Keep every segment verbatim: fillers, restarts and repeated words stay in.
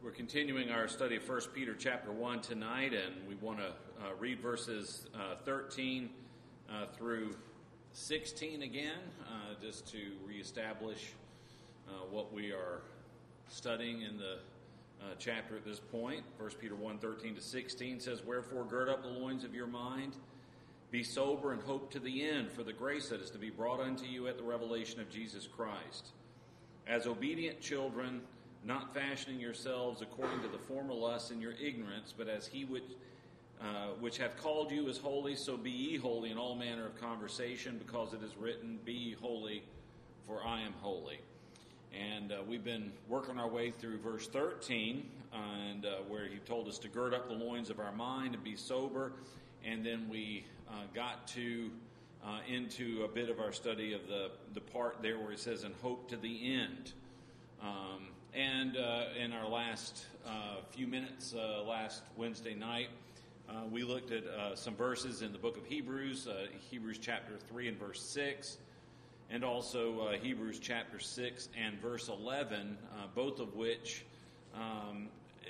We're continuing our study of First Peter chapter one tonight, and we want to uh, read verses uh, thirteen uh, through sixteen again, uh, just to reestablish uh, what we are studying in the uh, chapter at this point. First Peter one, thirteen to sixteen says, "Wherefore gird up the loins of your mind, be sober, and hope to the end for the grace that is to be brought unto you at the revelation of Jesus Christ. As obedient children, not fashioning yourselves according to the former lusts in your ignorance, but as he which, uh, which hath called you is holy, so be ye holy in all manner of conversation, because it is written, Be ye holy, for I am holy." And uh, we've been working our way through verse thirteen, and uh, where he told us to gird up the loins of our mind and be sober, and then we uh, got to uh, into a bit of our study of the, the part there where he says, "and hope to the end." Um, And uh, in our last uh, few minutes, uh, last Wednesday night, uh, we looked at uh, some verses in the book of Hebrews, uh, Hebrews chapter three and verse six, and also uh, Hebrews chapter six and verse eleven, uh, both of which um,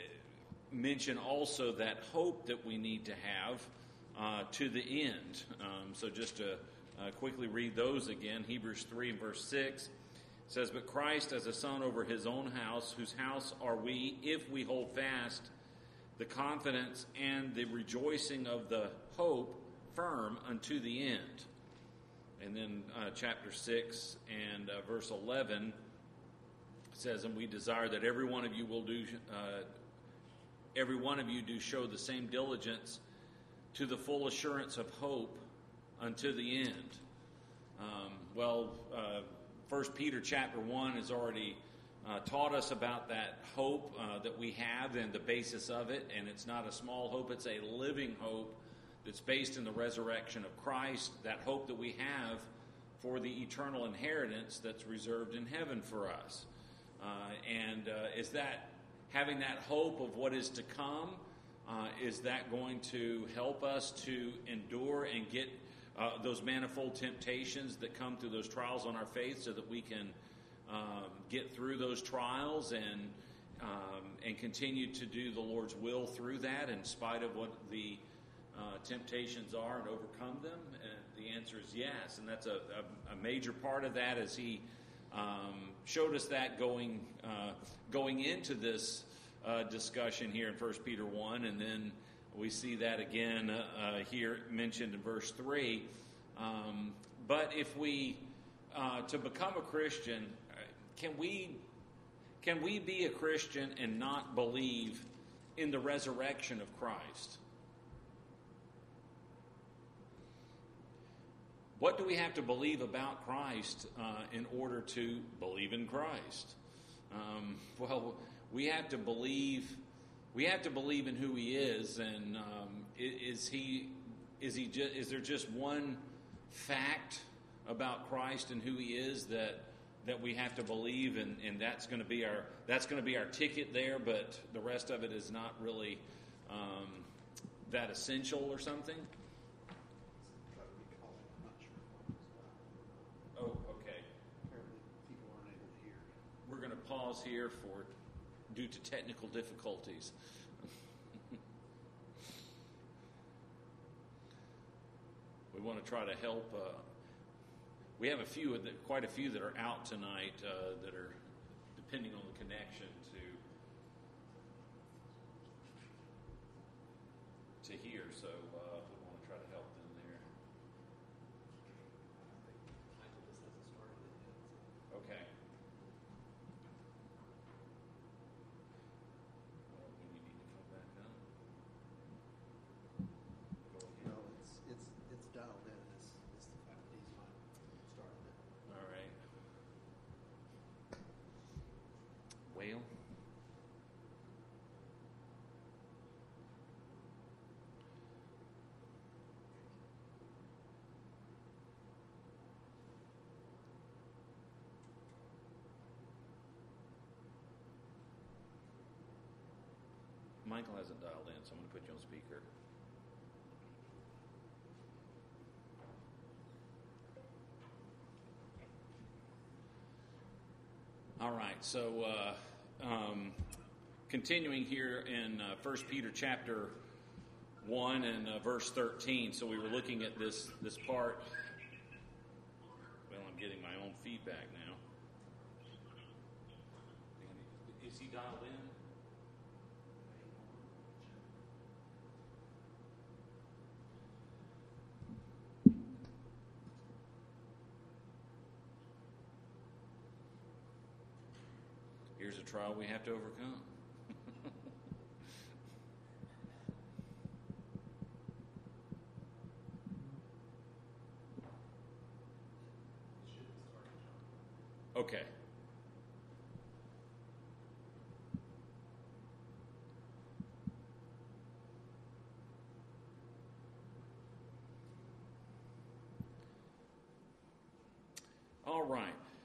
mention also that hope that we need to have uh, to the end. Um, so just to uh, quickly read those again, Hebrews three and verse six. It says, "But Christ as a son over his own house, whose house are we, if we hold fast the confidence and the rejoicing of the hope firm unto the end." And then uh, chapter six and uh, verse eleven says, "And we desire that every one of you will do, uh, every one of you do show the same diligence to the full assurance of hope unto the end." Um, well, uh, First Peter chapter one has already uh, taught us about that hope uh, that we have and the basis of it. And it's not a small hope, it's a living hope that's based in the resurrection of Christ, that hope that we have for the eternal inheritance that's reserved in heaven for us. Uh, and uh, is that, having that hope of what is to come, uh, is that going to help us to endure and get Uh, those manifold temptations that come through those trials on our faith, so that we can um, get through those trials and um, and continue to do the Lord's will through that, in spite of what the uh, temptations are, and overcome them? And the answer is yes, and that's a, a, a major part of that, as he um, showed us that going uh, going into this uh, discussion here in First Peter one, and then we see that again uh, uh, here mentioned in verse three. Um, but if we, uh, to become a Christian, can we, can we be a Christian and not believe in the resurrection of Christ? What do we have to believe about Christ uh, in order to believe in Christ? Um, well, we have to believe. We have to believe in who he is, and um, is he is he just, is there just one fact about Christ and who he is that that we have to believe, and, and that's going to be our that's going to be our ticket there, but the rest of it is not really um, that essential or something? Oh, okay. Apparently, people aren't able to hear. We're going to pause here for. due to technical difficulties. We want to try to help. Uh, we have a few, of the, quite a few that are out tonight uh, that are depending on the connection to to hear. So uh, we want to try to help them there. Okay. Well, Michael hasn't dialed in, so I'm going to put you on speaker. All right, so uh, um, continuing here in uh, First Peter chapter one and uh, verse thirteen. So we were looking at this this part. Well, I'm getting my own feedback now. Is he dialed in? Here's a trial we have to overcome. Okay. All right.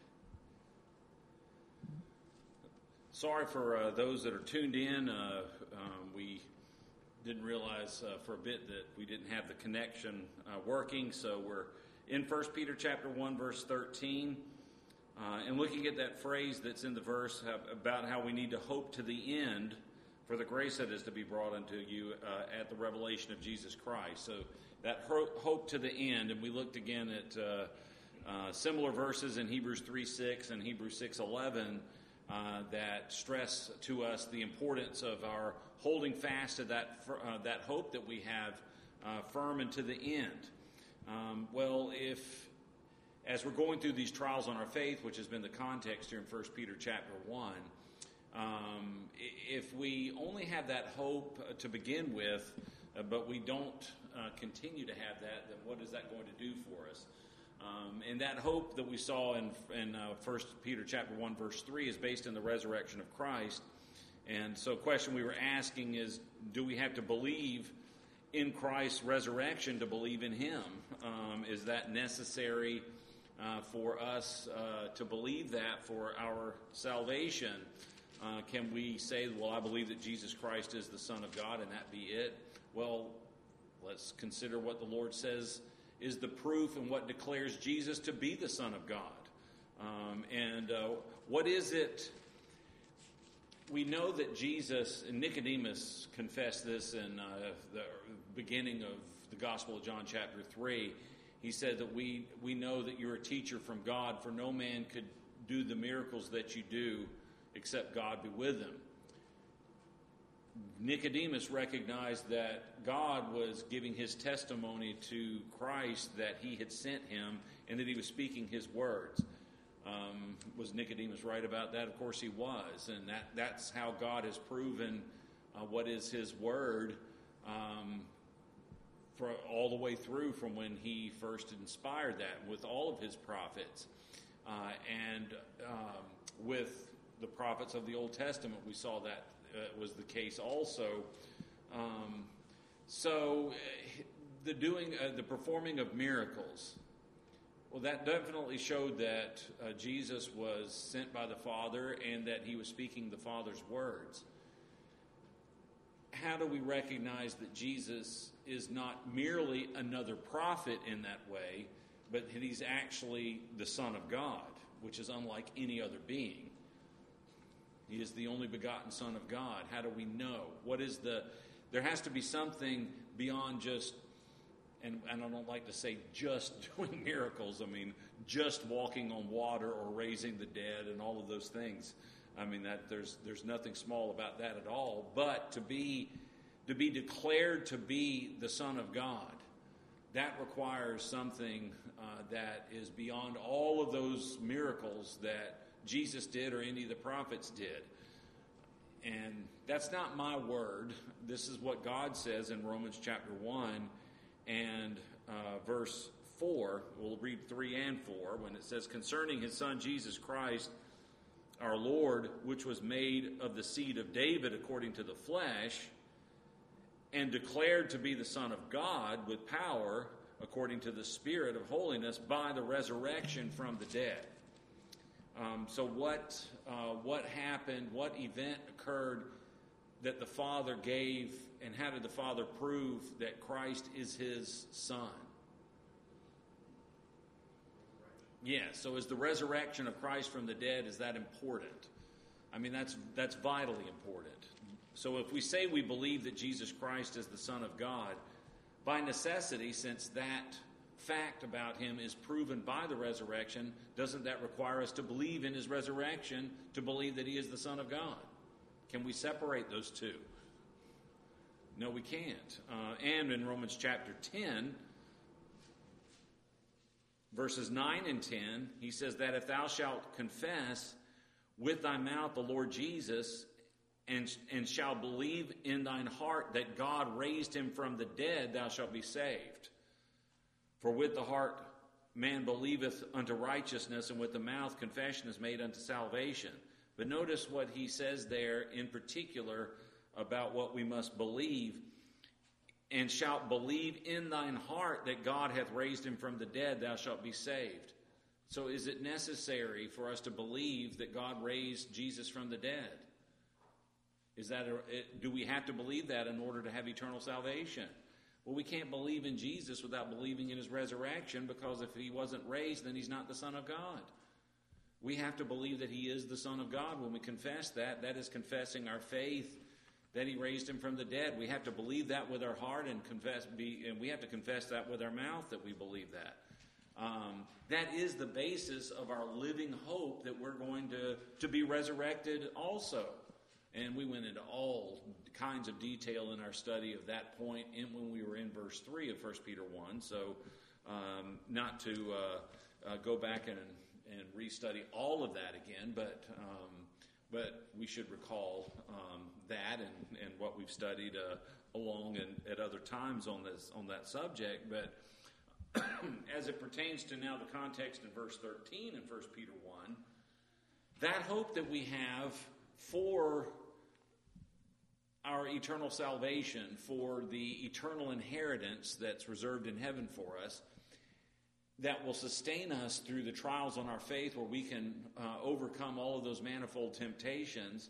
Sorry for uh, those that are tuned in. Uh, um, we didn't realize uh, for a bit that we didn't have the connection uh, working. So we're in First Peter chapter one, verse thirteen. Uh, and looking at that phrase that's in the verse about how we need to hope to the end for the grace that is to be brought unto you uh, at the revelation of Jesus Christ. So that hope to the end, and we looked again at uh, uh, similar verses in Hebrews three six and Hebrews six eleven uh, that stress to us the importance of our holding fast to that uh, that hope that we have uh, firm and to the end. Um, well, if as we're going through these trials on our faith, which has been the context here in First Peter chapter one, um, if we only have that hope uh, to begin with, uh, but we don't uh, continue to have that, then what is that going to do for us? Um, and that hope that we saw in, in uh, First Peter chapter one, verse three is based in the resurrection of Christ. And so the question we were asking is, do we have to believe in Christ's resurrection to believe in him? Um, is that necessary Uh, for us uh, to believe that for our salvation? Uh, can we say, well, I believe that Jesus Christ is the Son of God and that be it? Well, let's consider what the Lord says is the proof and what declares Jesus to be the Son of God. Um, and uh, what is it? We know that Jesus, and Nicodemus confessed this in uh, the beginning of the Gospel of John chapter three. He said that we, we know that you're a teacher from God, for no man could do the miracles that you do except God be with him. Nicodemus recognized that God was giving his testimony to Christ that he had sent him and that he was speaking his words. Um, was Nicodemus right about that? Of course he was. And that, that's how God has proven uh, what is his word um For all the way through from when he first inspired that with all of his prophets. Uh, and um, with the prophets of the Old Testament, we saw that uh, was the case also. Um, so uh, the doing, uh, the performing of miracles, well, that definitely showed that uh, Jesus was sent by the Father and that he was speaking the Father's words. How do we recognize that Jesus is not merely another prophet in that way, but that he's actually the Son of God, which is unlike any other being? He is the only begotten Son of God. How do we know? What is the... There has to be something beyond just, and, and I don't like to say just doing miracles. I mean, just walking on water or raising the dead and all of those things. I mean, that there's there's nothing small about that at all. But to be to be declared to be the Son of God, that requires something uh, that is beyond all of those miracles that Jesus did or any of the prophets did. And that's not my word. This is what God says in Romans chapter one and uh, verse four. We'll read three and four when it says, concerning his Son Jesus Christ, our Lord, which was made of the seed of David according to the flesh, and declared to be the Son of God with power according to the Spirit of holiness by the resurrection from the dead. Um, so what uh, what happened, what event occurred that the Father gave, and how did the Father prove that Christ is his Son? Yes, yeah, so is the resurrection of Christ from the dead, is that important? I mean, that's that's vitally important. So if we say we believe that Jesus Christ is the Son of God, by necessity, since that fact about him is proven by the resurrection, doesn't that require us to believe in his resurrection, to believe that he is the Son of God? Can we separate those two? No, we can't. Uh, and in Romans chapter ten, verses nine and ten, he says that if thou shalt confess with thy mouth the Lord Jesus, and, and shalt believe in thine heart that God raised him from the dead, thou shalt be saved. For with the heart man believeth unto righteousness, and with the mouth confession is made unto salvation. But notice what he says there in particular about what we must believe. And shalt believe in thine heart that God hath raised him from the dead, thou shalt be saved. So is it necessary for us to believe that God raised Jesus from the dead? Is that a, do we have to believe that in order to have eternal salvation? Well, we can't believe in Jesus without believing in his resurrection, because if he wasn't raised, then he's not the Son of God. We have to believe that he is the Son of God. When we confess that, that is confessing our faith that he raised him from the dead. We have to believe that with our heart, and confess, be, and we have to confess that with our mouth, that we believe that. Um, that is the basis of our living hope that we're going to, to be resurrected also. And we went into all kinds of detail in our study of that point in, when we were in verse three of First Peter one. So um, not to uh, uh, go back and, and restudy all of that again, but um, but we should recall um, that and, and what we've studied uh, along and at other times on this on that subject. But as it pertains to now the context in verse thirteen in First Peter one, that hope that we have for our eternal salvation, for the eternal inheritance that's reserved in heaven for us, that will sustain us through the trials on our faith, where we can uh, overcome all of those manifold temptations.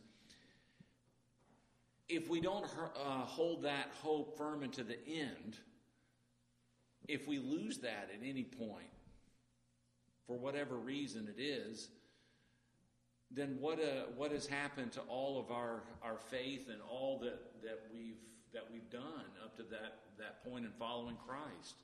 If we don't uh, hold that hope firm into the end, if we lose that at any point, for whatever reason it is, then what uh, what has happened to all of our, our faith and all that, that we've that we've done up to that, that point in following Christ?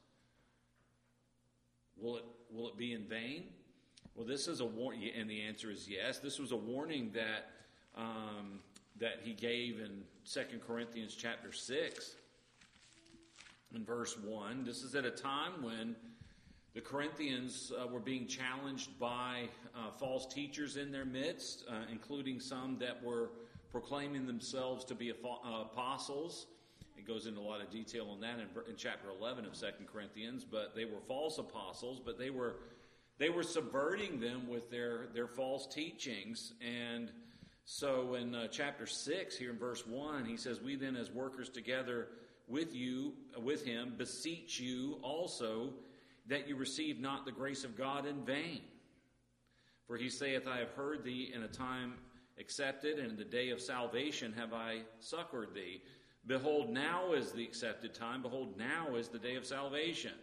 Will it will it be in vain? Well, this is a warning, and the answer is yes. This was a warning that um, that he gave in Second Corinthians chapter six, in verse one. This is at a time when the Corinthians uh, were being challenged by uh, false teachers in their midst, uh, including some that were proclaiming themselves to be uh, apostles. It goes into a lot of detail on that in, in chapter eleven of Second Corinthians. But they were false apostles, but they were they were subverting them with their, their false teachings. And so in uh, chapter six, here in verse one, he says, "We then, as workers together with you, with him, beseech you also, that you receive not the grace of God in vain. For he saith, I have heard thee in a time accepted, and in the day of salvation have I succored thee. Behold, now is the accepted time. Behold, now is the day of salvation."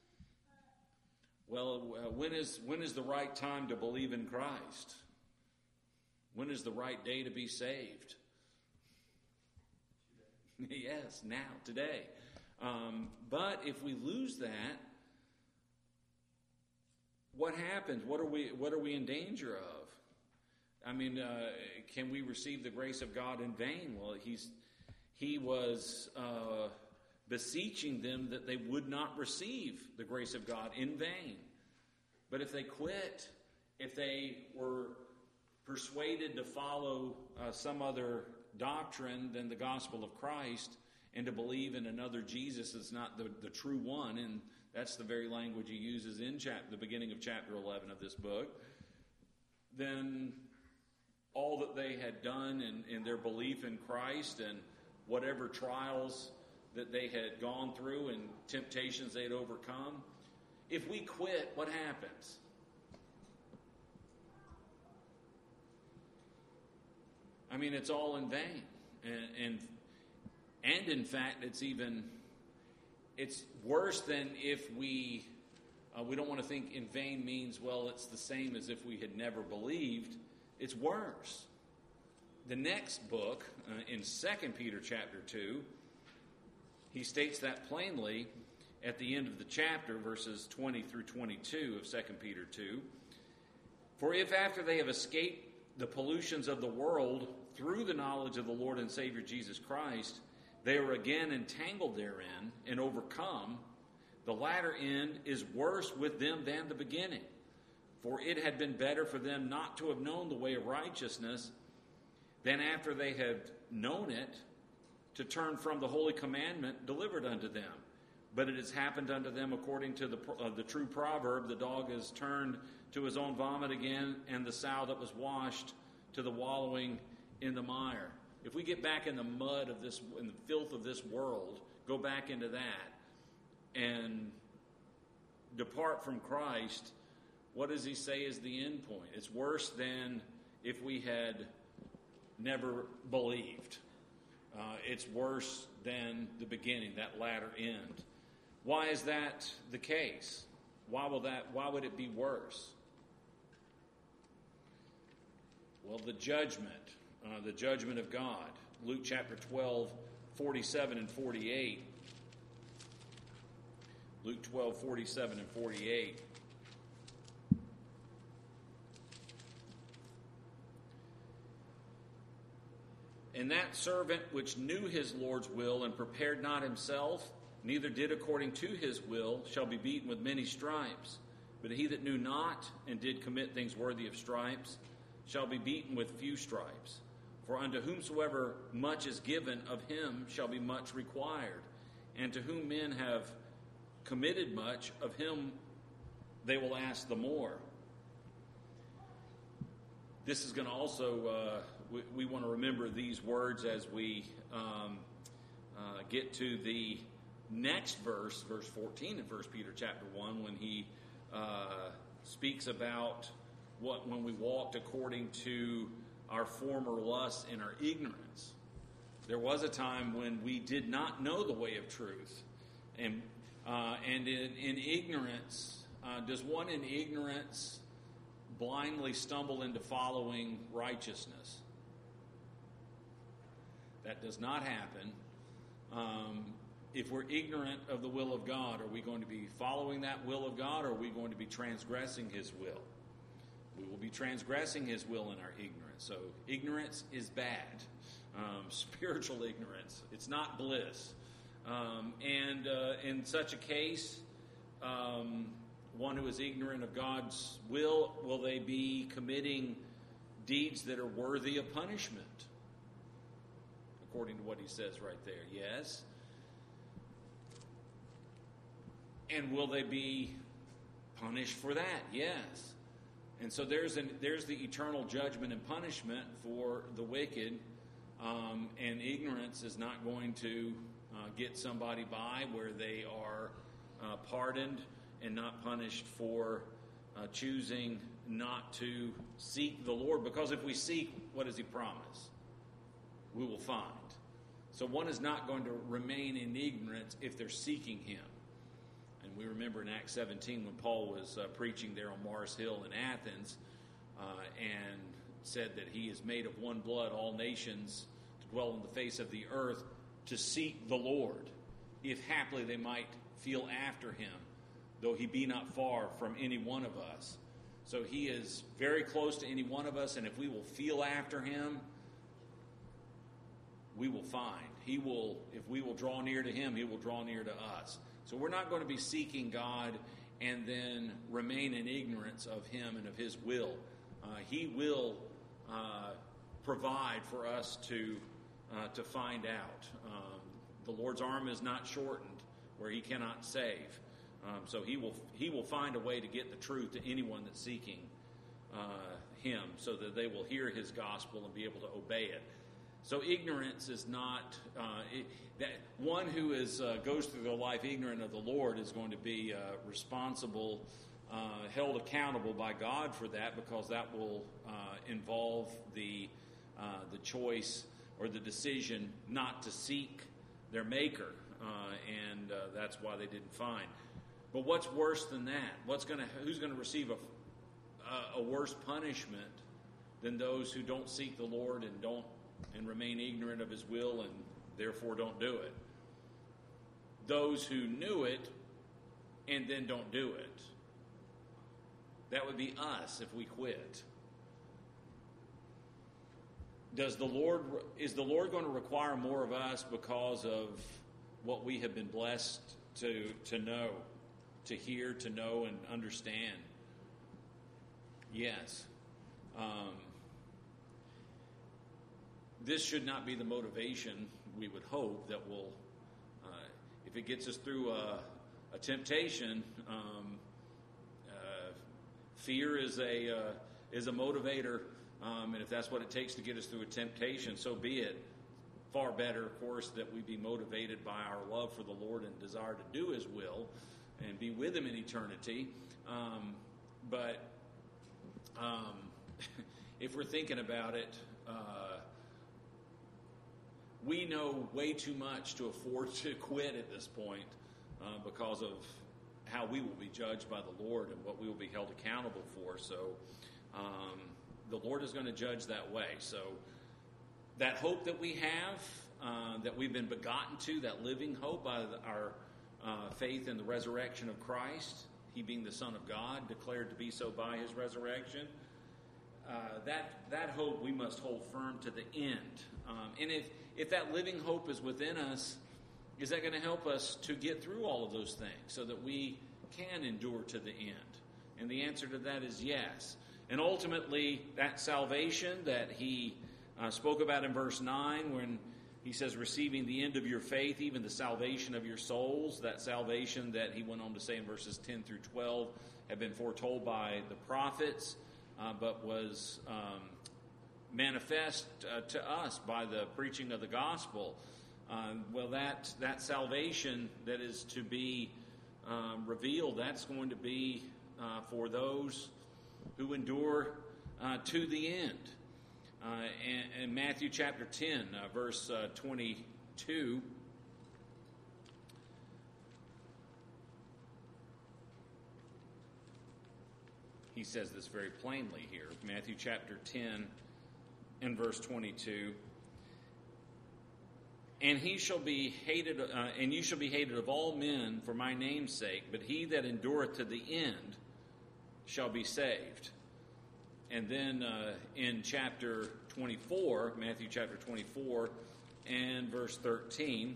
Well, uh, when is when is the right time to believe in Christ? When is the right day to be saved? Yes, now, today. Um, but if we lose that, what happens? What are we what are we in danger of? I mean, uh, can we receive the grace of God in vain? Well, he's he was uh, beseeching them that they would not receive the grace of God in vain. But if they quit, if they were persuaded to follow uh, some other doctrine than the gospel of Christ, and to believe in another Jesus that's not the, the true one, and that's the very language he uses in chap- the beginning of chapter eleven of this book, then all that they had done in, in their belief in Christ, and whatever trials that they had gone through and temptations they had overcome, if we quit, what happens? I mean, it's all in vain. And, and, and in fact, it's even... It's worse than if we, uh, we don't want to think in vain means, well, it's the same as if we had never believed. It's worse. the next book, uh, in Second Peter chapter two, he states that plainly at the end of the chapter, verses twenty through twenty-two of Second Peter two. For if after they have escaped the pollutions of the world through the knowledge of the Lord and Savior Jesus Christ, they are again entangled therein and overcome, the latter end is worse with them than the beginning. For it had been better for them not to have known the way of righteousness than after they had known it to turn from the holy commandment delivered unto them. But it has happened unto them according to the, uh, the true proverb, the dog is turned to his own vomit again, and the sow that was washed to the wallowing in the mire. If we get back in the mud of this, in the filth of this world, go back into that and depart from Christ, what does he say is the end point? It's worse than if we had never believed. Uh, it's worse than the beginning, that latter end. Why is that the case? Why will that? Why would it be worse? Well, the judgment, uh, the judgment of God. Luke chapter twelve, forty-seven and forty-eight. Luke twelve, forty-seven and forty-eight. And that servant which knew his Lord's will and prepared not himself, neither did according to his will, shall be beaten with many stripes. But he that knew not and did commit things worthy of stripes shall be beaten with few stripes. For unto whomsoever much is given, of him shall be much required. And to whom men have committed much, of him they will ask the more. This is going to also, uh, we, we want to remember these words as we um, uh, get to the next verse, verse fourteen in First Peter chapter one, when he uh, speaks about what when we walked according to our former lusts and our ignorance. There was a time when we did not know the way of truth. And uh, and in, in ignorance, uh, does one in ignorance blindly stumble into following righteousness? That does not happen. Um, if we're ignorant of the will of God, are we going to be following that will of God, or are we going to be transgressing his will? We will be transgressing his will in our ignorance. So ignorance is bad. Um, spiritual ignorance. It's not bliss. Um, and uh, in such a case, um, one who is ignorant of God's will, will they be committing deeds that are worthy of punishment? According to what he says right there, yes. And will they be punished for that? Yes. And so there's an, there's the eternal judgment and punishment for the wicked, um, and ignorance is not going to uh, get somebody by where they are uh, pardoned and not punished for uh, choosing not to seek the Lord. Because if we seek, what does he promise? We will find. So one is not going to remain in ignorance if they're seeking him. And we remember in Acts seventeen when Paul was uh, preaching there on Mars Hill in Athens uh, and said that he is made of one blood, all nations to dwell on the face of the earth to seek the Lord, if haply they might feel after him, though he be not far from any one of us. So he is very close to any one of us, and if we will feel after him, we will find. He will, if we will draw near to him, he will draw near to us. So we're not going to be seeking God and then remain in ignorance of him and of his will. Uh, he will uh, provide for us to uh, to find out. Um, the Lord's arm is not shortened where he cannot save. Um, so he will he will find a way to get the truth to anyone that's seeking uh, him, so that they will hear his gospel and be able to obey it. So ignorance is not uh, it, that one who is uh, goes through their life ignorant of the Lord is going to be uh, responsible, uh, held accountable by God for that, because that will uh, involve the uh, the choice or the decision not to seek their Maker, uh, and uh, that's why they didn't find. But what's worse than that? What's going to who's going to receive a a worse punishment than those who don't seek the Lord and don't and remain ignorant of his will and therefore don't do it. Those who knew it and then don't do it. That would be us if we quit. Does the Lord, is the Lord going to require more of us because of what we have been blessed to, to know, to hear, to know, and understand? Yes. Um, this should not be the motivation, we would hope, that will, uh, if it gets us through a, a temptation, um, uh, fear is a uh, is a motivator, um, and if that's what it takes to get us through a temptation, so be it. Far better, of course, that we be motivated by our love for the Lord and desire to do His will and be with Him in eternity. Um, but um, if we're thinking about it, uh, we know way too much to afford to quit at this point uh, because of how we will be judged by the Lord and what we will be held accountable for. So um, the Lord is going to judge that way. So that hope that we have, uh, that we've been begotten to, that living hope by the, our uh, faith in the resurrection of Christ, He being the Son of God, declared to be so by His resurrection, uh, that that hope we must hold firm to the end. Um, and if, if that living hope is within us, is that going to help us to get through all of those things so that we can endure to the end? And the answer to that is yes. And ultimately, that salvation that He uh, spoke about in verse nine, when He says, receiving the end of your faith, even the salvation of your souls, that salvation that He went on to say in verses ten through twelve had been foretold by the prophets, uh, but was um, manifest uh, to us by the preaching of the gospel. Um, well, that that salvation that is to be um, revealed, that's going to be uh, for those who endure uh, to the end. Uh, in, in Matthew chapter ten, uh, verse uh, twenty-two, he says this very plainly here. Matthew chapter ten and verse twenty-two. And he shall be hated, uh, and you shall be hated of all men for my name's sake, but he that endureth to the end shall be saved. And then uh, in chapter twenty-four, Matthew chapter twenty-four and verse thirteen,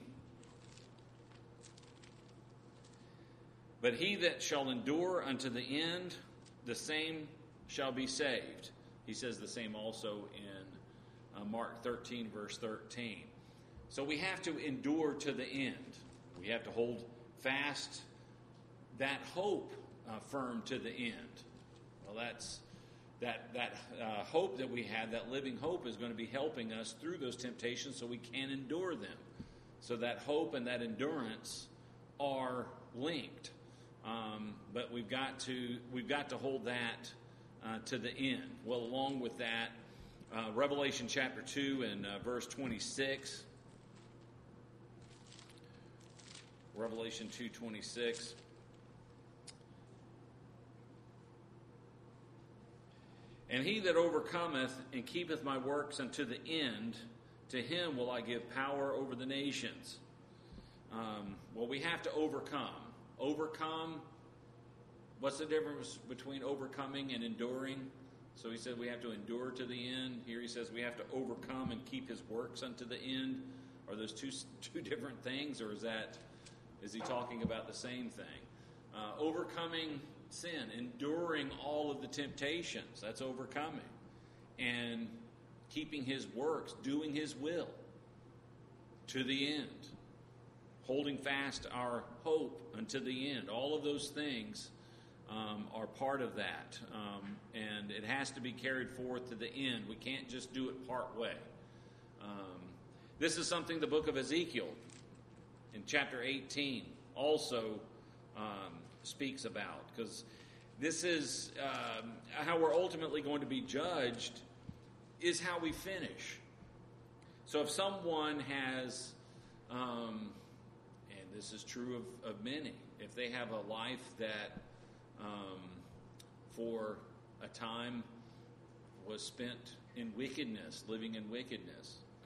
but he that shall endure unto the end, the same shall be saved. He says the same also in uh, Mark thirteen, verse thirteen. So we have to endure to the end. We have to hold fast that hope uh, firm to the end. Well, that's that that uh, hope that we have, that living hope, is going to be helping us through those temptations so we can endure them. So that hope and that endurance are linked. Um, but we've got to we've got to hold that uh, to the end. Well, along with that, uh, Revelation chapter two and uh, verse twenty-six. Revelation two twenty-six. And he that overcometh and keepeth my works unto the end, to him will I give power over the nations. Um, well, we have to overcome. Overcome, what's the difference between overcoming and enduring? So he said we have to endure to the end. Here he says we have to overcome and keep his works unto the end. Are those two two different things, or is that is he talking about the same thing? Uh, overcoming sin, enduring all of the temptations, that's overcoming. And keeping his works, doing his will to the end. Holding fast our hope unto the end. All of those things um, are part of that. Um, and it has to be carried forth to the end. We can't just do it part way. Um, this is something the book of Ezekiel in chapter eighteen also um, speaks about, because this is um, how we're ultimately going to be judged, is how we finish. So if someone has, um, and this is true of, of many, if they have a life that um, for a time was spent in wickedness, living in wickedness,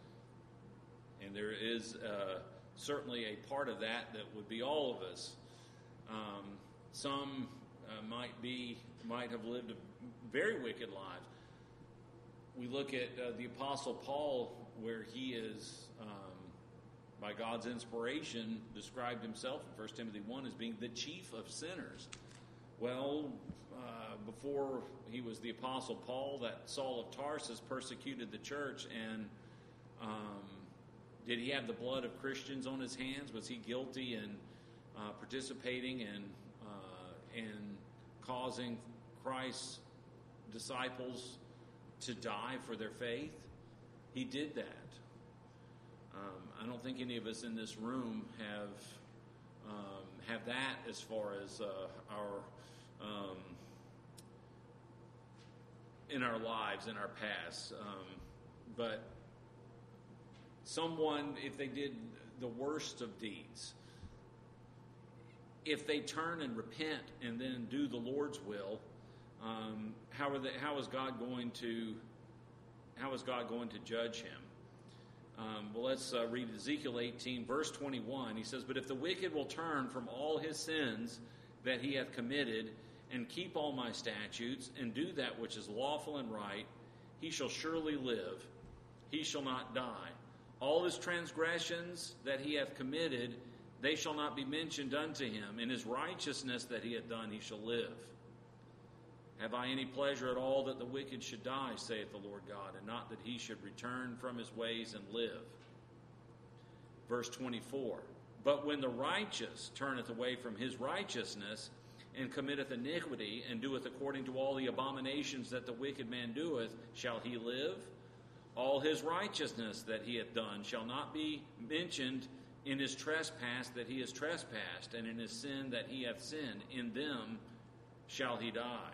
and there is uh, certainly a part of that that would be all of us. Um, some uh, might be, might have lived very wicked lives. We look at uh, the Apostle Paul, where he is, um, by God's inspiration, described himself in First Timothy one as being the chief of sinners. Well, uh, before he was the Apostle Paul, that Saul of Tarsus persecuted the church, and um, did he have the blood of Christians on his hands? Was he guilty in uh, participating in, uh, in causing Christ's disciples to die for their faith? He did that. Um, I don't think any of us in this room have um, have that as far as uh, our um, in our lives, in our past. Um, but someone, if they did the worst of deeds, if they turn and repent and then do the Lord's will, um, how are they, how is God going to how is God going to judge him? Um, well, let's uh, read Ezekiel eighteen, verse twenty-one. He says, "But if the wicked will turn from all his sins that he hath committed, and keep all my statutes, and do that which is lawful and right, he shall surely live, he shall not die. All his transgressions that he hath committed, they shall not be mentioned unto him. In his righteousness that he hath done, he shall live. Have I any pleasure at all that the wicked should die, saith the Lord God, and not that he should return from his ways and live?" Verse twenty-four, "But when the righteous turneth away from his righteousness, and committeth iniquity, and doeth according to all the abominations that the wicked man doeth, shall he live? All his righteousness that he hath done shall not be mentioned in his trespass that he has trespassed, and in his sin that he hath sinned. In them shall he die."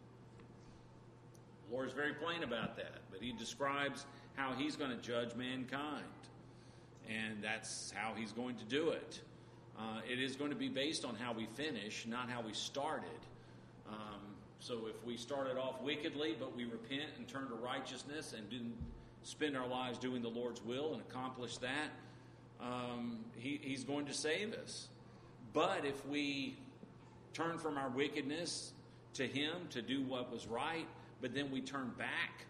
The Lord is very plain about that, but he describes how he's going to judge mankind, and that's how he's going to do it. Uh, it is going to be based on how we finish, not how we started. Um, so if we started off wickedly, but we repent and turn to righteousness and didn't spend our lives doing the Lord's will and accomplish that, um, he, he's going to save us. But if we turn from our wickedness to him to do what was right, but then we turn back,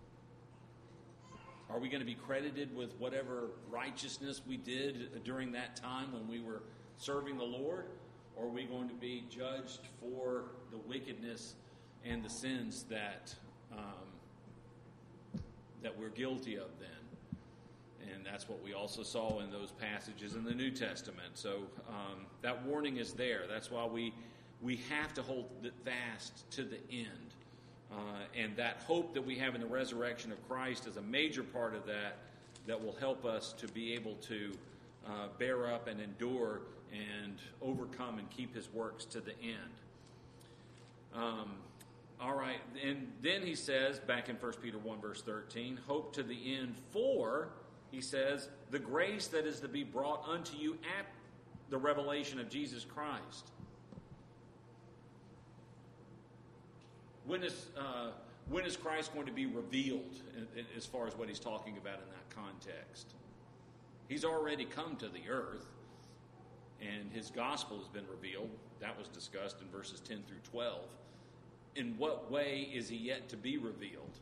are we going to be credited with whatever righteousness we did during that time when we were serving the Lord? Or are we going to be judged for the wickedness and the sins that um, that we're guilty of then? And that's what we also saw in those passages in the New Testament. So um, that warning is there. That's why we we have to hold it fast to the end. Uh, and that hope that we have in the resurrection of Christ is a major part of that, that will help us to be able to uh, bear up and endure and overcome and keep his works to the end. Um, all right, and then he says, back in First Peter one, verse thirteen, hope to the end for, he says, the grace that is to be brought unto you at the revelation of Jesus Christ. When is uh, when is Christ going to be revealed in, in, as far as what he's talking about in that context? He's already come to the earth, and his gospel has been revealed. That was discussed in verses ten through twelve. In what way is he yet to be revealed?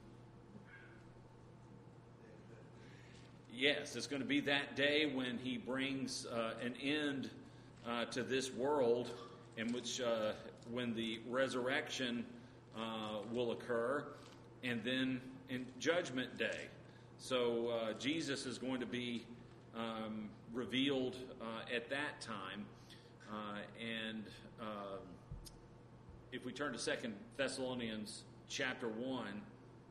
Yes, it's going to be that day when he brings uh, an end uh, to this world, in which uh, when the resurrection Uh, will occur, and then in Judgment Day. So uh, Jesus is going to be um, revealed uh, at that time. Uh, and uh, if we turn to Second Thessalonians chapter one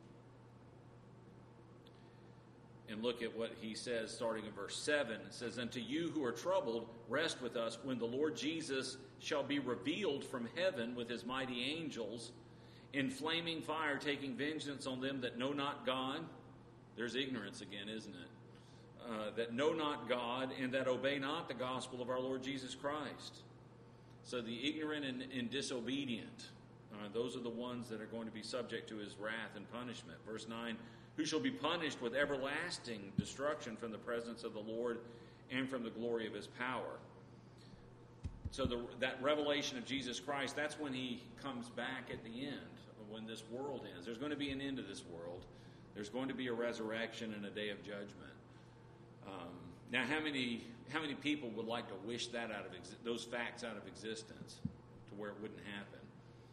and look at what he says starting in verse seven, it says, "Unto you who are troubled, rest with us when the Lord Jesus shall be revealed from heaven with his mighty angels, in flaming fire, taking vengeance on them that know not God." There's ignorance again, isn't it? Uh, that know not God, and that obey not the gospel of our Lord Jesus Christ. So the ignorant and, and disobedient, uh, those are the ones that are going to be subject to his wrath and punishment. Verse nine, who shall be punished with everlasting destruction from the presence of the Lord and from the glory of his power. So the, that revelation of Jesus Christ, that's when he comes back at the end, when this world ends. There's going to be an end to this world. There's going to be a resurrection and a day of judgment. Um, now, how many how many people would like to wish that out of ex- those facts out of existence to where it wouldn't happen?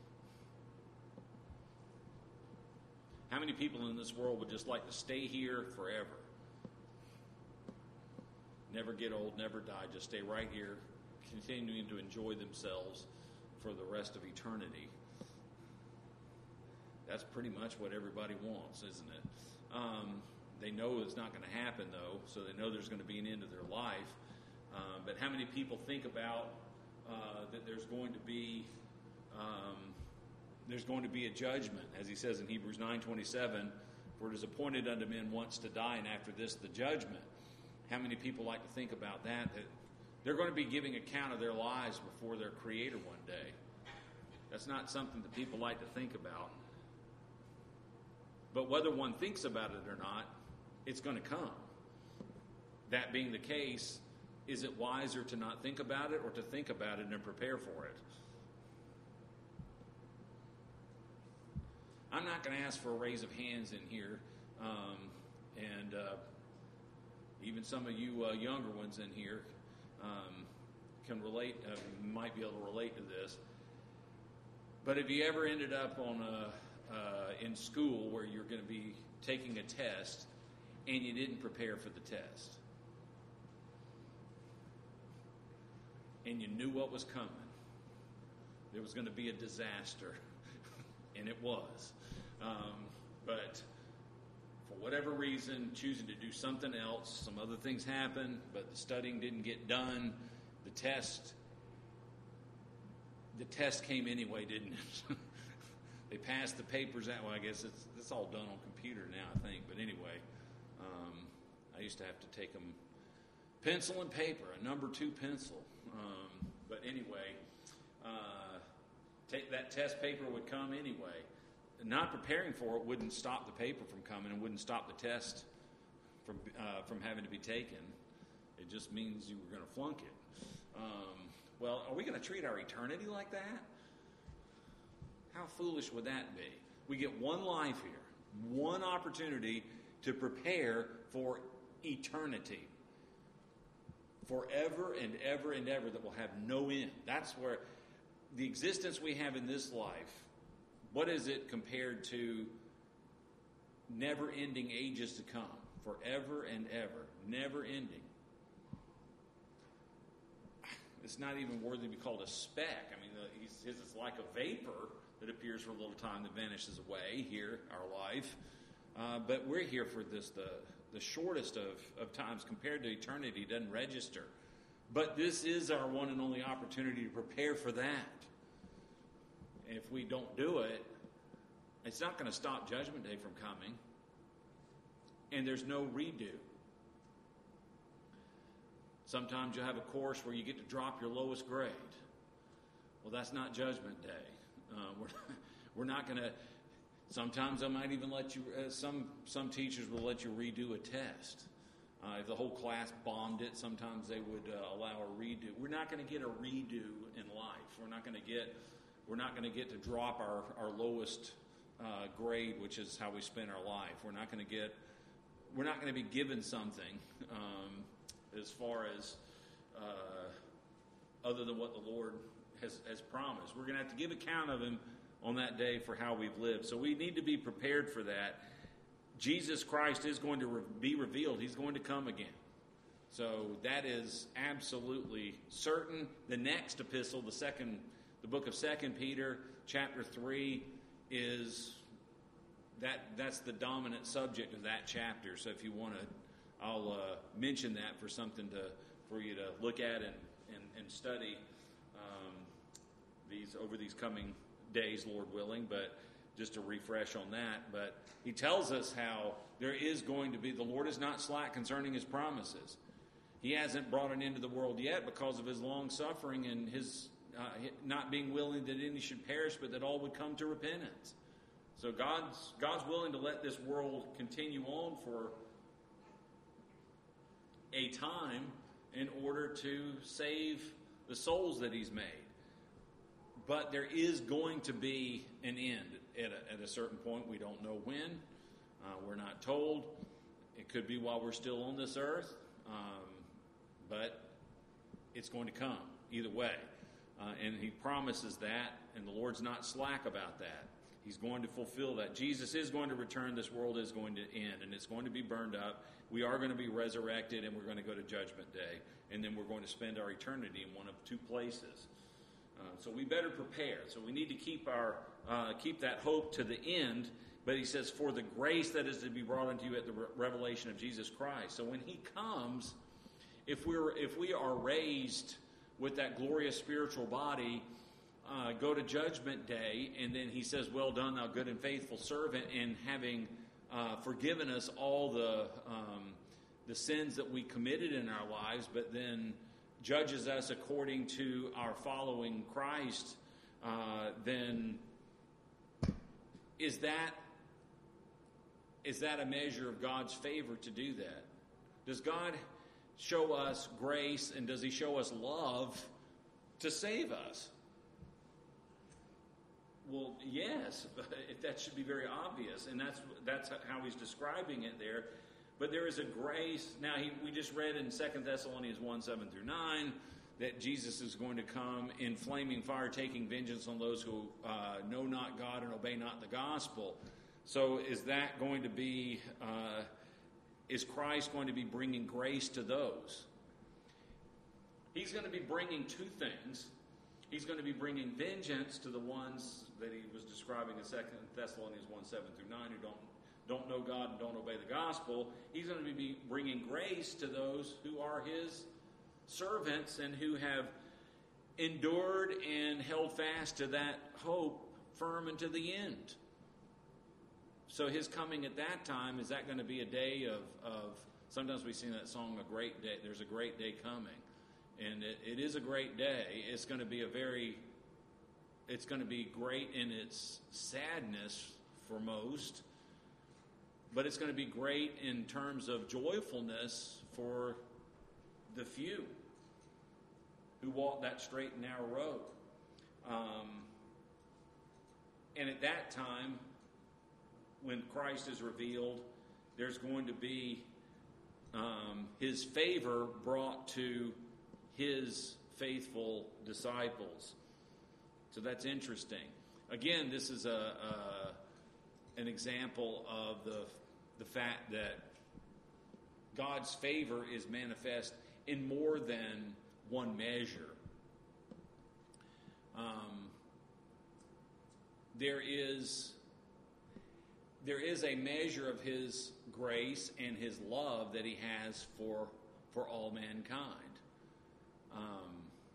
How many people in this world would just like to stay here forever? Never get old, never die, just stay right here, continuing to enjoy themselves for the rest of eternity. That's pretty much what everybody wants, isn't it? Um, they know it's not going to happen, though, so they know there's going to be an end to their life. Uh, but how many people think about uh, that there's going to be um, there's going to be a judgment, as he says in Hebrews nine twenty-seven, for it is appointed unto men once to die, and after this the judgment. How many people like to think about that? That they're going to be giving account of their lives before their Creator one day. That's not something that people like to think about. But whether one thinks about it or not, it's going to come. That being the case, is it wiser to not think about it or to think about it and prepare for it? I'm not going to ask for a raise of hands in here. Um, and uh, even some of you uh, younger ones in here um, can relate, uh, might be able to relate to this. But have you ever ended up on a Uh, in school where you're going to be taking a test and you didn't prepare for the test? And you knew what was coming. There was going to be a disaster. And it was. Um, but for whatever reason, choosing to do something else, some other things happened, but the studying didn't get done. The test, the test came anyway, didn't it? They passed the papers that way. I guess it's it's all done on computer now, I think. But anyway, um, I used to have to take them pencil and paper, a number two pencil. Um, but anyway, uh, take that test paper would come anyway. Not preparing for it wouldn't stop the paper from coming and wouldn't stop the test from uh, from having to be taken. It just means you were going to flunk it. Um, well, are we going to treat our eternity like that? How foolish would that be? We get one life here, one opportunity to prepare for eternity. Forever and ever and ever that will have no end. That's where the existence we have in this life, what is it compared to never-ending ages to come? Forever and ever. Never ending. It's not even worthy to be called a speck. I mean, he says it's like a vapor that appears for a little time that vanishes away here, our life. Uh, but we're here for this, the, the shortest of, of times compared to eternity. It doesn't register. But this is our one and only opportunity to prepare for that. And if we don't do it, it's not going to stop Judgment Day from coming. And there's no redo. Sometimes you'll have a course where you get to drop your lowest grade. Well, that's not Judgment Day. Uh, we're, we're not going to, sometimes I might even let you, uh, some some teachers will let you redo a test. Uh, if the whole class bombed it, sometimes they would uh, allow a redo. We're not going to get a redo in life. We're not going to get, we're not going to get to drop our, our lowest uh, grade, which is how we spend our life. We're not going to get, we're not going to be given something um, as far as uh, other than what the Lord Has, has promised. We're going to have to give account of him on that day for how we've lived. So we need to be prepared for that. Jesus Christ is going to re- be revealed. He's going to come again. So that is absolutely certain. The next epistle, the second, the book of Second Peter, chapter three, is that that's the dominant subject of that chapter. So if you want to, I'll uh, mention that for something to for you to look at and and, and study. These over these coming days, Lord willing, but just to refresh on that. But he tells us how there is going to be, the Lord is not slack concerning his promises. He hasn't brought an end to the world yet because of his long suffering and his uh, not being willing that any should perish, but that all would come to repentance. So God's God's willing to let this world continue on for a time in order to save the souls that he's made. But there is going to be an end at a, at a certain point. We don't know when. Uh, we're not told. It could be while we're still on this earth. Um, but it's going to come either way. Uh, and he promises that, and the Lord's not slack about that. He's going to fulfill that. Jesus is going to return. This world is going to end, and it's going to be burned up. We are going to be resurrected, and we're going to go to Judgment Day. And then we're going to spend our eternity in one of two places. Uh, so we better prepare. So we need to keep our uh, keep that hope to the end. But he says, for the grace that is to be brought unto you at the re- revelation of Jesus Christ. So when he comes, if we're if we are raised with that glorious spiritual body, uh, go to Judgment Day, and then he says, well done, thou good and faithful servant, and having uh, forgiven us all the um, the sins that we committed in our lives, but then judges us according to our following Christ, uh, then is that is that a measure of God's favor to do that? Does God show us grace, and does he show us love to save us? Well, yes, that should be very obvious, and that's that's how he's describing it there. But there is a grace. Now, he, we just read in Second Thessalonians one, seven through nine, that Jesus is going to come in flaming fire, taking vengeance on those who uh, know not God and obey not the gospel. So is that going to be, uh, is Christ going to be bringing grace to those? He's going to be bringing two things. He's going to be bringing vengeance to the ones that he was describing in Second Thessalonians one, seven through nine, who don't don't know God and don't obey the gospel. He's going to be bringing grace to those who are his servants and who have endured and held fast to that hope firm unto the end. So his coming at that time, is that going to be a day of, of sometimes we sing that song, a great day. There's a great day coming. And it, it is a great day. It's going to be a very, it's going to be great in its sadness for most. But it's going to be great in terms of joyfulness for the few who walk that straight and narrow road. Um, and at that time, when Christ is revealed, there's going to be um, his favor brought to his faithful disciples. So that's interesting. Again, this is a, a an example of the the fact that God's favor is manifest in more than one measure. Um, there is there is a measure of his grace and his love that he has for for all mankind. Um,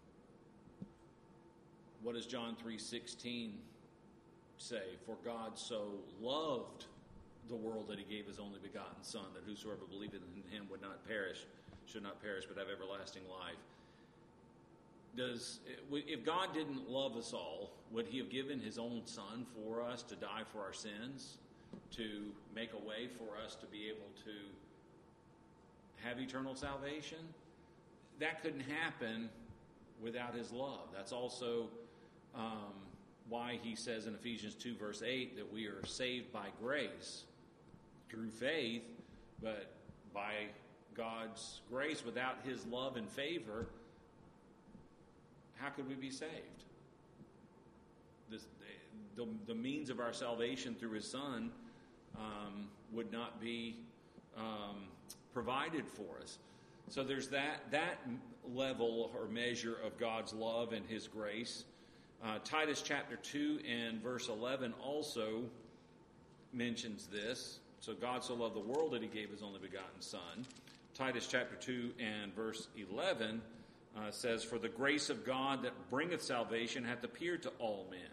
what does John three sixteen say? For God so loved the world that he gave his only begotten Son, that whosoever believeth in him would not perish, should not perish, but have everlasting life. Does if God didn't love us all, would he have given his own Son for us to die for our sins, to make a way for us to be able to have eternal salvation? That couldn't happen without his love. That's also um, why he says in Ephesians two, verse eight, that we are saved by grace through faith, but by God's grace, without his love and favor, how could we be saved? This, the, the means of our salvation through his Son um, would not be um, provided for us. So there's that that level or measure of God's love and his grace. Uh, Titus chapter two and verse eleven also mentions this. So God so loved the world that he gave his only begotten Son. Titus chapter two and verse eleven uh, says, for the grace of God that bringeth salvation hath appeared to all men.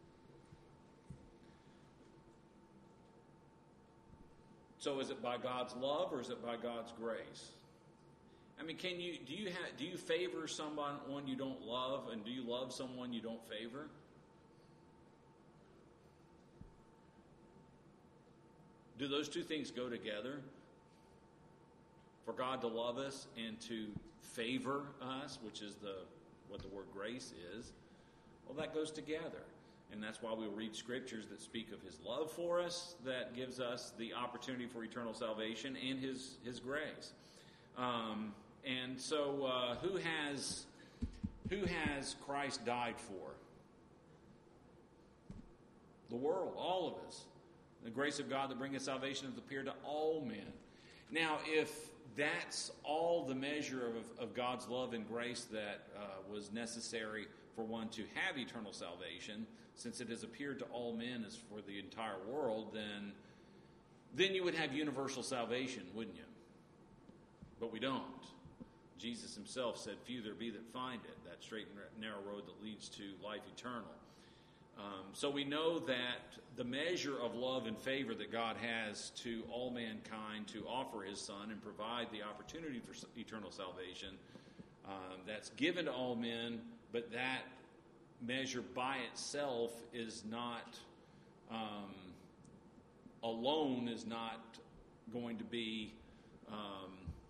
So is it by God's love or is it by God's grace? I mean, can you do you have do you favor someone you don't love, and do you love someone you don't favor? Do those two things go together? For God to love us and to favor us, which is the what the word grace is, well, that goes together. And that's why we read scriptures that speak of his love for us, that gives us the opportunity for eternal salvation, and his, his grace. Um, and so uh, who has who has Christ died for? The world, all of us. The grace of God that bringeth salvation hath appeared to all men. Now, if that's all the measure of, of God's love and grace that uh, was necessary for one to have eternal salvation, since it has appeared to all men as for the entire world, then, then you would have universal salvation, wouldn't you? But we don't. Jesus himself said, few there be that find it, that straight and narrow road that leads to life eternal. Um, so we know that the measure of love and favor that God has to all mankind to offer his Son and provide the opportunity for eternal salvation, um, that's given to all men, but that measure by itself is not, um, alone is not going to be um,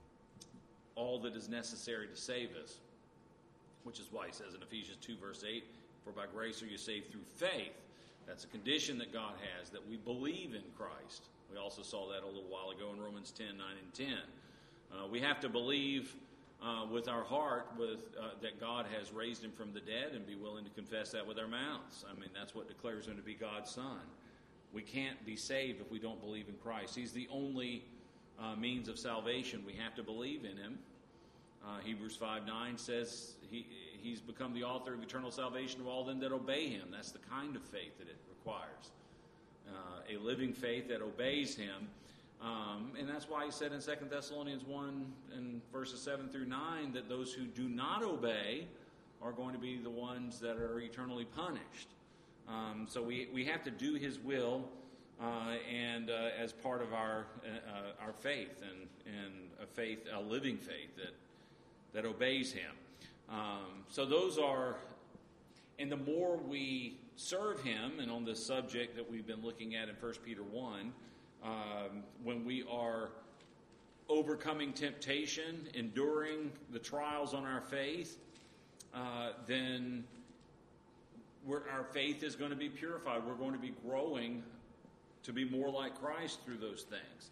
all that is necessary to save us, which is why he says in Ephesians two, verse eight, for by grace are you saved through faith. That's a condition that God has, that we believe in Christ. We also saw that a little while ago in Romans ten, nine and ten. Uh, we have to believe uh, with our heart with uh, that God has raised him from the dead and be willing to confess that with our mouths. I mean, that's what declares him to be God's Son. We can't be saved if we don't believe in Christ. He's the only uh, means of salvation. We have to believe in him. Uh, Hebrews five nine says he, he's become the author of eternal salvation to all them that obey him. That's the kind of faith that it requires. Uh, a living faith that obeys him. Um, and that's why he said in Second Thessalonians one and verses seven through nine that those who do not obey are going to be the ones that are eternally punished. Um, so we, we have to do his will uh, and uh, as part of our uh, our faith and, and a faith, a living faith that that obeys him. Um, so those are, and the more we serve him, and on this subject that we've been looking at in First Peter one, um, when we are overcoming temptation, enduring the trials on our faith, uh, then we're, our faith is going to be purified. We're going to be growing to be more like Christ through those things.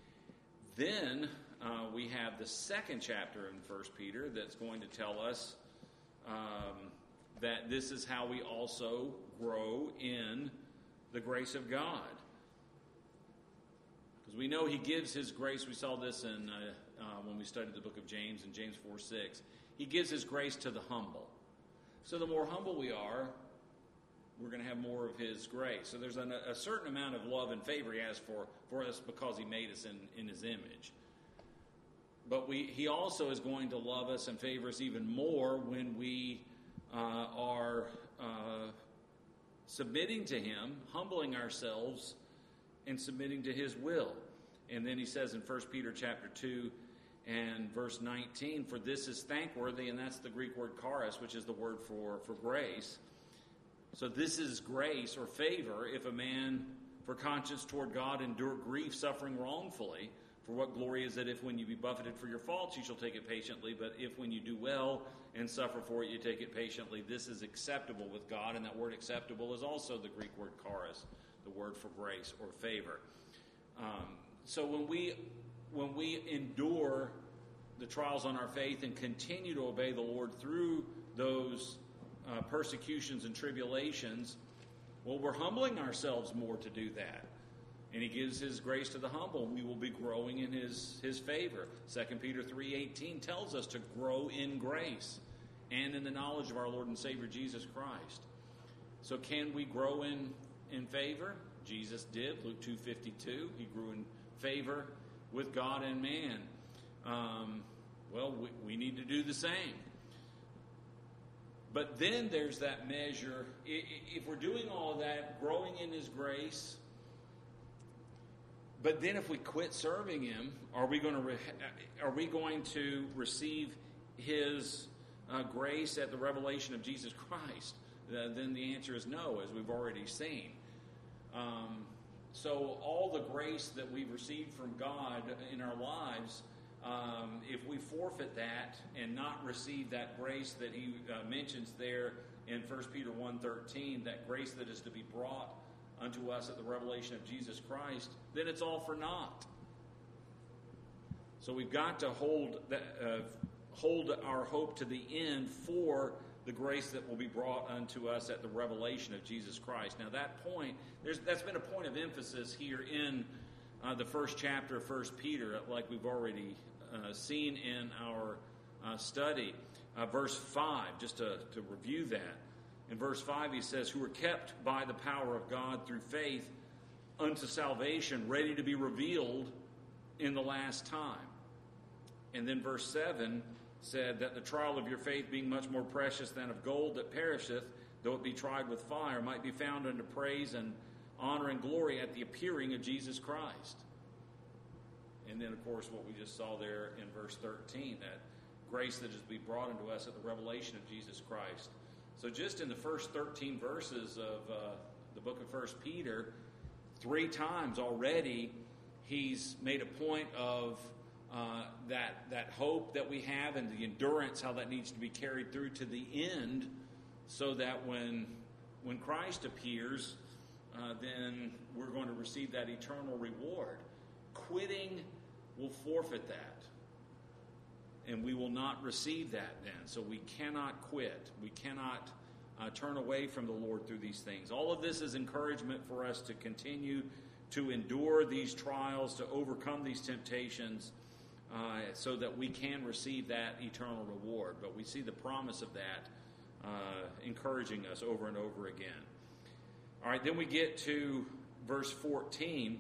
Then Uh, we have the second chapter in First Peter that's going to tell us um, that this is how we also grow in the grace of God. Because we know he gives his grace. We saw this in uh, uh, when we studied the book of James in James four six. He gives his grace to the humble. So the more humble we are, we're going to have more of his grace. So there's an, a certain amount of love and favor he has for, for us because he made us in, in his image. But we, he also is going to love us and favor us even more when we uh, are uh, submitting to him, humbling ourselves, and submitting to his will. And then he says in First Peter chapter two and verse nineteen, for this is thankworthy, and that's the Greek word charis, which is the word for, for grace. So this is grace or favor if a man, for conscience toward God, endure grief, suffering wrongfully. For what glory is it if when you be buffeted for your faults you shall take it patiently, but if when you do well and suffer for it you take it patiently, this is acceptable with God. And that word acceptable is also the Greek word charis, the word for grace or favor. Um, so when we when we endure the trials on our faith and continue to obey the Lord through those uh, persecutions and tribulations, well, we're humbling ourselves more to do that. And he gives his grace to the humble. We will be growing in his, his favor. Second Peter three eighteen tells us to grow in grace and in the knowledge of our Lord and Savior Jesus Christ. So can we grow in, in favor? Jesus did. Luke two fifty-two. He grew in favor with God and man. Um, well, we, we need to do the same. But then there's that measure. If we're doing all of that, growing in his grace, but then if we quit serving him, are we going to re- are we going to receive his uh, grace at the revelation of Jesus Christ? Uh, then the answer is no, as we've already seen. Um, So all the grace that we've received from God in our lives, um, if we forfeit that and not receive that grace that he uh, mentions there in First Peter one thirteen, that grace that is to be brought unto us at the revelation of Jesus Christ, then it's all for naught. So we've got to hold that, uh, hold our hope to the end for the grace that will be brought unto us at the revelation of Jesus Christ. Now that point, there's, that's been a point of emphasis here in uh, the first chapter of First Peter, like we've already uh, seen in our uh, study. Uh, verse five, just to, to review that. In verse five he says, who are kept by the power of God through faith unto salvation, ready to be revealed in the last time. And then verse seven said that the trial of your faith, being much more precious than of gold that perisheth, though it be tried with fire, might be found unto praise and honor and glory at the appearing of Jesus Christ. And then, of course, what we just saw there in verse thirteen, that grace that is to be brought unto us at the revelation of Jesus Christ. So just in the first thirteen verses of uh, the book of First Peter, three times already he's made a point of Uh, that that hope that we have and the endurance, how that needs to be carried through to the end, so that when when Christ appears, uh, then we're going to receive that eternal reward. Quitting will forfeit that, and we will not receive that then. So we cannot quit. We cannot uh, turn away from the Lord through these things. All of this is encouragement for us to continue to endure these trials, to overcome these temptations, Uh, so that we can receive that eternal reward. But we see the promise of that uh, encouraging us over and over again. All right, then we get to verse fourteen.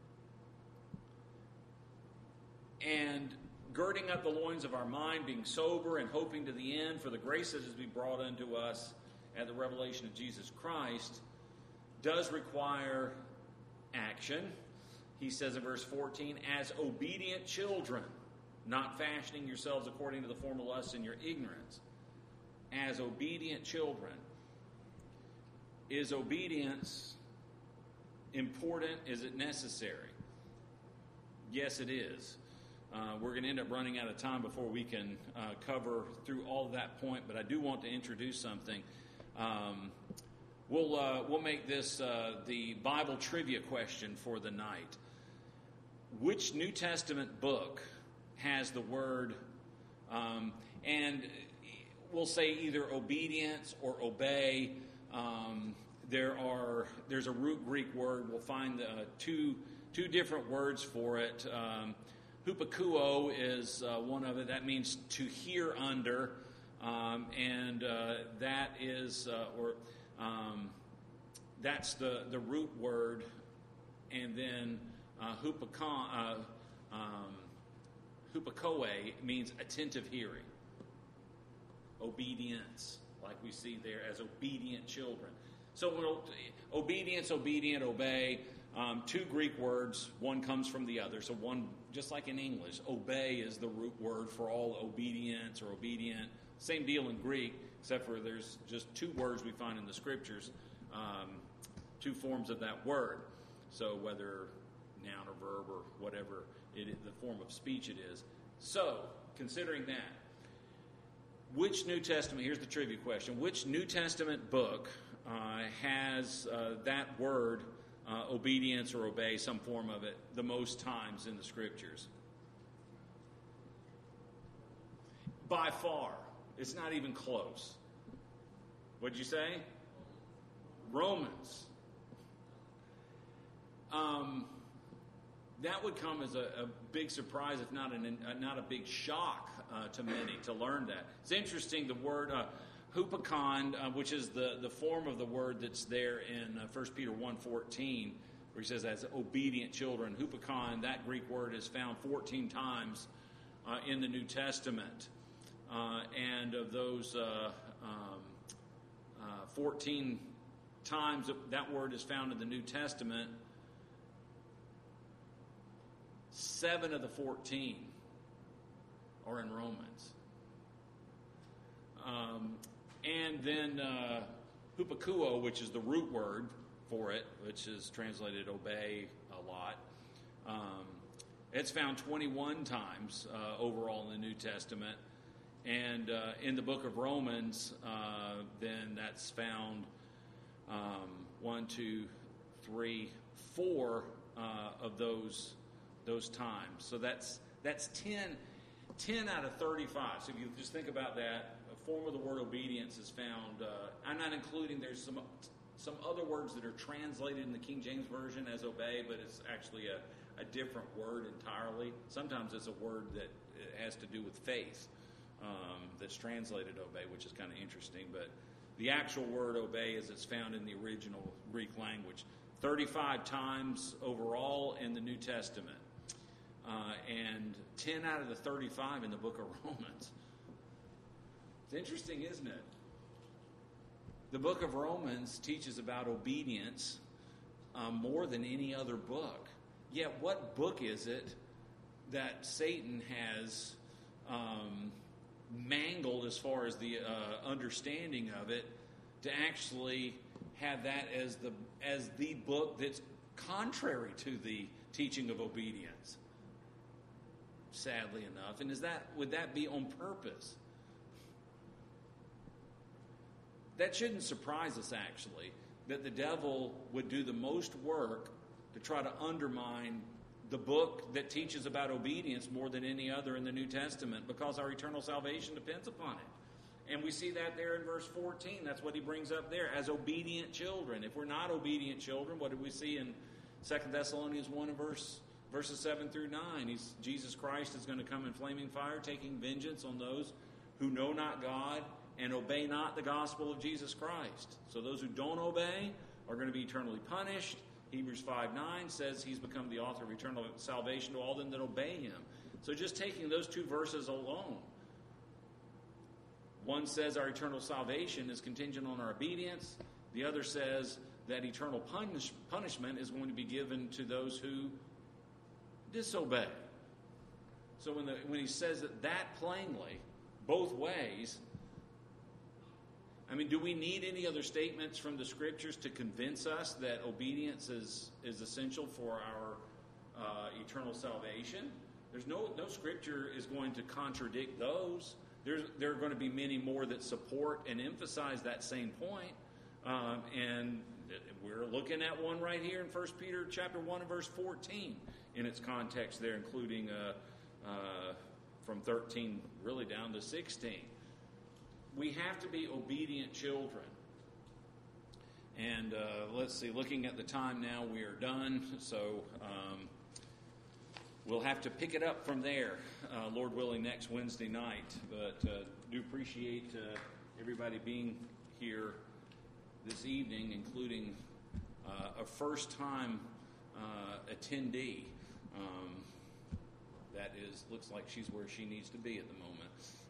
And girding up the loins of our mind, being sober and hoping to the end for the grace that is to be brought unto us at the revelation of Jesus Christ, does require action. He says in verse fourteen, as obedient children, not fashioning yourselves according to the former lusts in your ignorance. As obedient children. Is obedience important? Is it necessary? Yes, it is. Uh, we're going to end up running out of time before we can uh, cover through all of that point, but I do want to introduce something. Um, we'll, uh, we'll make this uh, the Bible trivia question for the night. Which New Testament book has the word, um, and we'll say either obedience or obey. Um, there are there's a root Greek word. We'll find uh, two two different words for it. Um, hupakuo is uh, one of it. That means to hear under, um, and uh, that is uh, or um, that's the the root word, and then. Uh, hupakon, uh, um, hupakoe means attentive hearing. Obedience, like we see there as obedient children. So we'll, obedience, obedient, obey, um, two Greek words, one comes from the other. So one, just like in English, obey is the root word for all obedience or obedient. Same deal in Greek, except for there's just two words we find in the scriptures, um, two forms of that word. So whether noun or verb or whatever it is, the form of speech it is. So, considering that, which New Testament, here's the trivia question, which New Testament book uh, has uh, that word, uh, obedience or obey, some form of it, the most times in the scriptures? By far. It's not even close. What'd you say? Romans. Um... That would come as a, a big surprise, if not an, a, not a big shock uh, to many to learn that. It's interesting, the word uh, hupakon, uh, which is the, the form of the word that's there in uh, First Peter one fourteen, where he says, as obedient children. Hupakon, that Greek word, is found fourteen times uh, in the New Testament. Uh, and of those uh, um, uh, fourteen times that word is found in the New Testament, seven of the fourteen are in Romans. Um, and then uh, hupakuo, which is the root word for it, which is translated obey a lot. Um, it's found twenty-one times uh, overall in the New Testament. And uh, in the book of Romans, uh, then that's found um, one, two, three, four uh, of those those times. So that's that's ten, ten out of thirty-five. So if you just think about that, a form of the word obedience is found. Uh, I'm not including, there's some some other words that are translated in the King James Version as obey, but it's actually a, a different word entirely. Sometimes it's a word that has to do with faith um, that's translated obey, which is kind of interesting. But the actual word obey as it's found in the original Greek language, thirty-five times overall in the New Testament. Uh, and ten out of the thirty-five in the book of Romans. It's interesting, isn't it? The book of Romans teaches about obedience um, more than any other book. Yet what book is it that Satan has um, mangled as far as the uh, understanding of it to actually have that as the as the book that's contrary to the teaching of obedience? Sadly enough. And is that would that be on purpose? That shouldn't surprise us, actually, that the devil would do the most work to try to undermine the book that teaches about obedience more than any other in the New Testament, because our eternal salvation depends upon it. And we see that there in verse fourteen. That's what he brings up there, as obedient children. If we're not obedient children, what did we see in Second Thessalonians one and verse verses seven through nine? He's, Jesus Christ is going to come in flaming fire, taking vengeance on those who know not God and obey not the gospel of Jesus Christ. So those who don't obey are going to be eternally punished. Hebrews five nine says he's become the author of eternal salvation to all them that obey him. So just taking those two verses alone, one says our eternal salvation is contingent on our obedience. The other says that eternal punish, punishment is going to be given to those who disobey. So when, the, when he says it that plainly, both ways, I mean, do we need any other statements from the Scriptures to convince us that obedience is, is essential for our uh, eternal salvation? There's no no Scripture is going to contradict those. There's, there are going to be many more that support and emphasize that same point. Um, and we're looking at one right here in First Peter chapter one and verse fourteen in its context there, including uh, uh, from thirteen really down to sixteen. We have to be obedient children. And uh, let's see, looking at the time now, we are done. So um, we'll have to pick it up from there, uh, Lord willing, next Wednesday night. But uh, do appreciate uh, everybody being here this evening, including uh, a first-time uh, attendee. Um, that is, looks like she's where she needs to be at the moment.